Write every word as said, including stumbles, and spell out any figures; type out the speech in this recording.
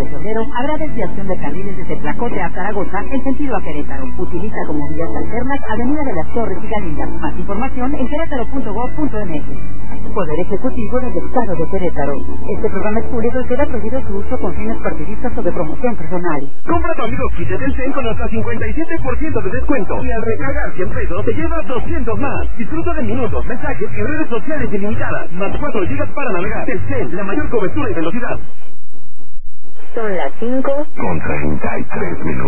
de febrero habrá desviación de carriles desde Tlacote a Zaragoza en sentido a Querétaro. Utiliza como vías alternas Avenida de las Torres y Galindo. Más información en querétaro punto gob punto eme equis. Poder Ejecutivo del Estado de Querétaro. Este programa es público y queda prohibido su uso con fines partidistas o de promoción personal. Compra tu amigo kit de Telcel con hasta cincuenta y siete por ciento de descuento. Y al recargar cien pesos te llevas doscientos más. Disfruta de minutos, mensajes y redes sociales ilimitadas. Más cuatro gigas para navegar. Telcel, la mayor cobertura y velocidad. Son las cinco con treinta y tres minutos.